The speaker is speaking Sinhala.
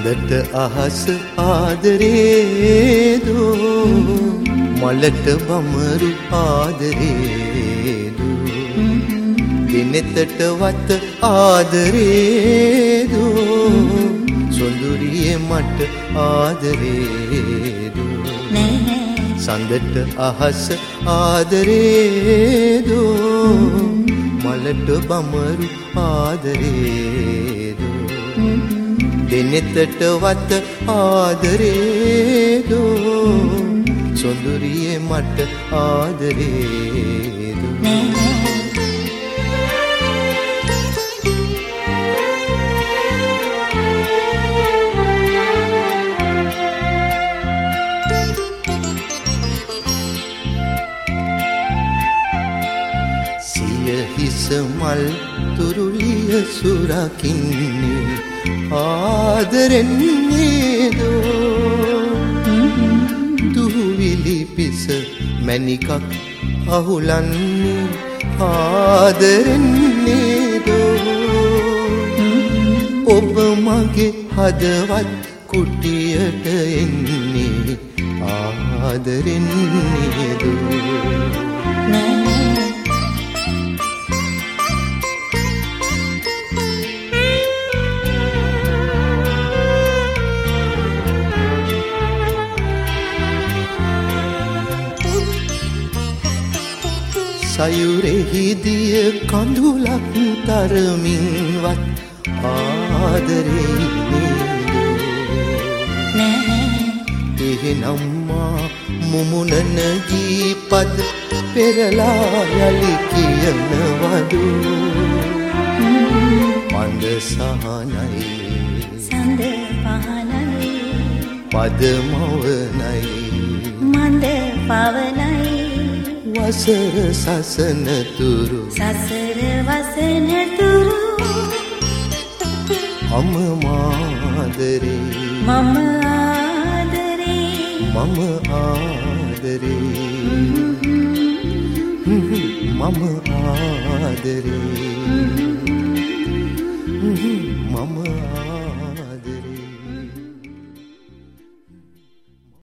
සඳට අහස ආදරේදෝ මලට බමරු ආදරේදෝ දිනෙතට වත ආදරේදෝ සොඳුරියේ මට ආදරේදෝ සඳට අහස ආදරේදෝ මලට බමරු ආදරේදෝ දිනෙතට වත ආදරේදෝ සොඳුරියේ මට ආදරේදෝ හිස මල් තුරුලිය සුරකින්නේ ආදරෙන්නේදෝ දුවිලි පිස මැණිකක් අහුලන්නේ ආදරෙන්නේදෝ ඔබ මගේ හදවත් කුටියට එන්නේ ආදරෙන්නේදෝ සයුරෙහි දිය කඳුලක් තරමින්වත් ආදරේ නේදෝ එහෙනම් මා මුමුණන ගීපද පෙරලා යලි කියනවදු මන්ද සහනයි සඳ පහනයි පදමවනයි මන්ද පවනයි වසර සසන තුරු සසර වසන තුරු මම ආදරේ මම ආදරේ මම ආදරේ මම ආදරේ මම